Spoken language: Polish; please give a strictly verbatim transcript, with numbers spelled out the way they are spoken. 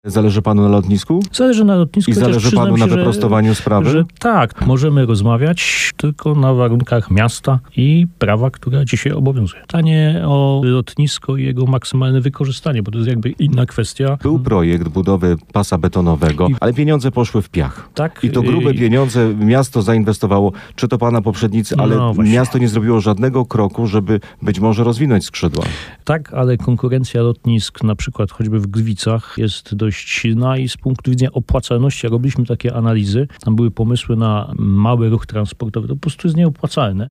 Zależy panu na lotnisku? Zależy na lotnisku. I zależy panu na się, wyprostowaniu że, sprawy? Że tak, możemy rozmawiać tylko na warunkach miasta i prawa, które dzisiaj obowiązuje. Pytanie o lotnisko i jego maksymalne wykorzystanie, bo to jest jakby inna kwestia. Był projekt budowy pasa betonowego, ale pieniądze poszły w piach. Tak. I to grube pieniądze miasto zainwestowało, czy to pana poprzednicy, ale no miasto nie zrobiło żadnego kroku, żeby być może rozwinąć skrzydła. Tak, ale konkurencja lotnisk, na przykład choćby w Gliwicach, jest dość silna i z punktu widzenia opłacalności, jak robiliśmy takie analizy, tam były pomysły na mały ruch transportowy, to po prostu jest nieopłacalne.